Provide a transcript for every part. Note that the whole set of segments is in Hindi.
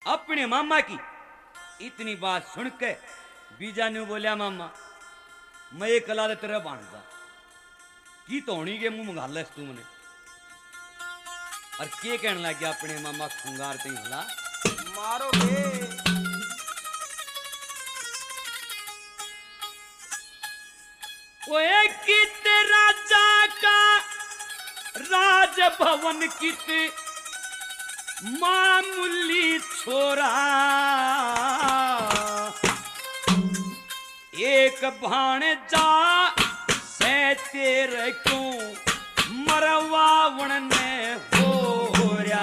अपने मामा की इतनी बात सुन के बीजा ने बोलिया मामा मैं एक कला तेरे भाणजा की तो होनी के मुंह मंगा ले तुमने और के कहने लग गया अपने मामा खंगार ते भला मारोगे ओए कित राजा का राजभवन कित मामूली छोरा एक भाणजा से तेरे क्यों मरवावण ने हो रहा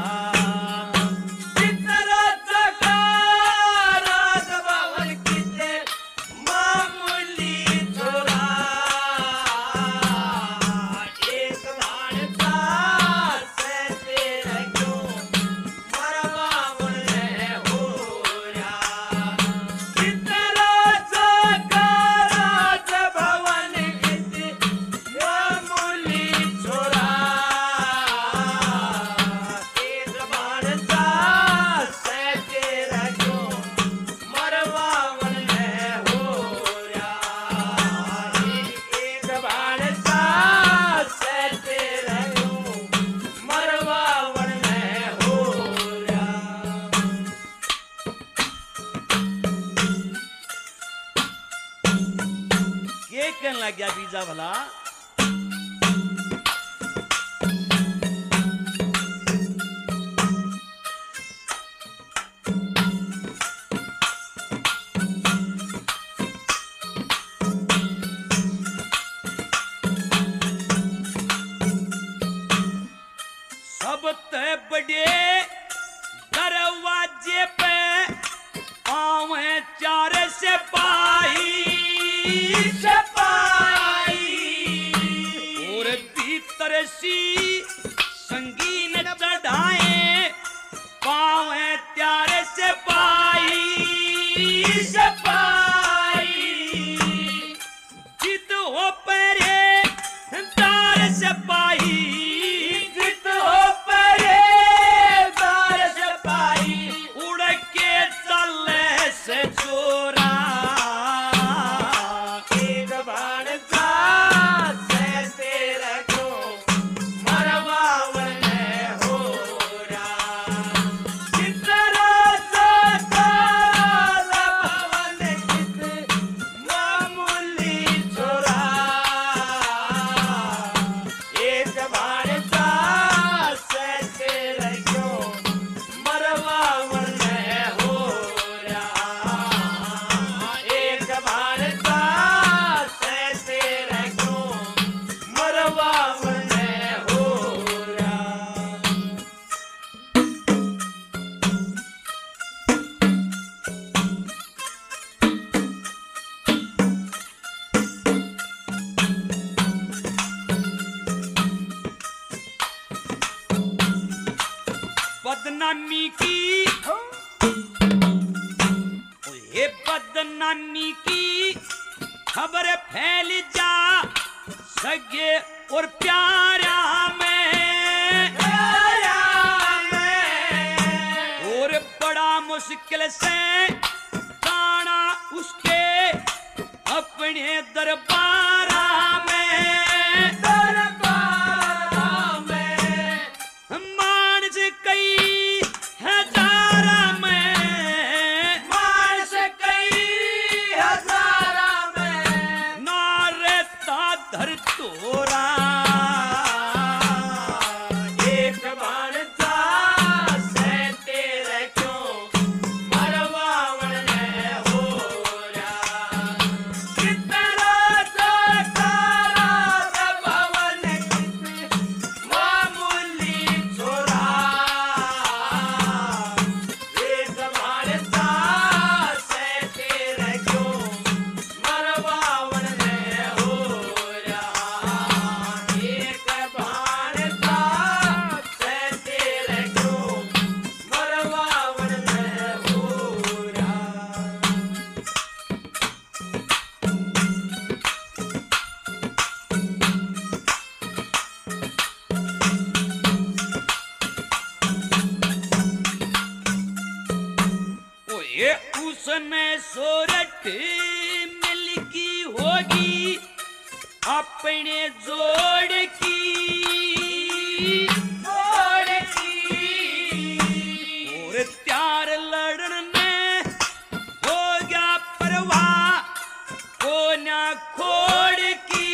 लग गया बीजा भला सबसे बड़े दरवाजे पे आवे चार सिपाही और भीतर सी संगीन चढ़ाए पावे त्यारे सिपाही जिद हो परे तार सिपाही उड़ के चले से चोरा बदनामी की ये बदनामी की खबर फैल जा सगे और प्यारा में और बड़ा मुश्किल से जाना उसके अपने दरबारा में कई हजार में नारे ताधर तोरा एक बार से तेरे क्यों मरवावण हो रहा कितना ये उसने सोरठ मिल की होगी अपने जोड़ की और त्यार लड़न में हो गया परवाह को ना खोड़ की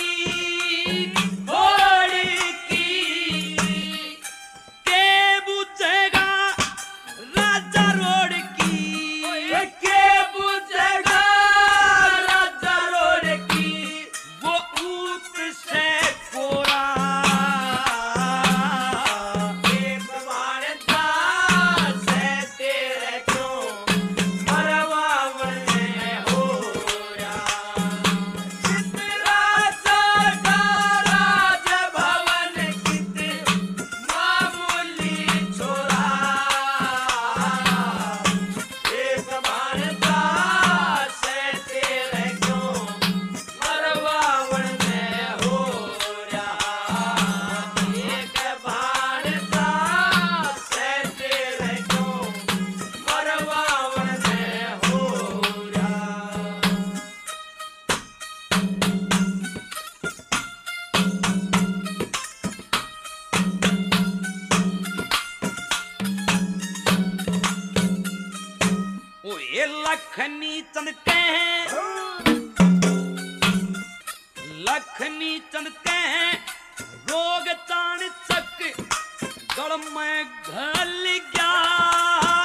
के बुझेगा राजा रोड की के बुझेगा राजा रोड की वो ऊत से कोरा एक मारता से तेरे क्यों मरवावन हो रहा राजा का राज भवन कित मामूली छोरा एक मारता से तेरे क्यों मरवावन हो रहा एक मारता से तेरे क्यों मरवावन हो रहा ओ ये लखनी चंद के लखनी चंद के रोग चाण चक गल में घल गया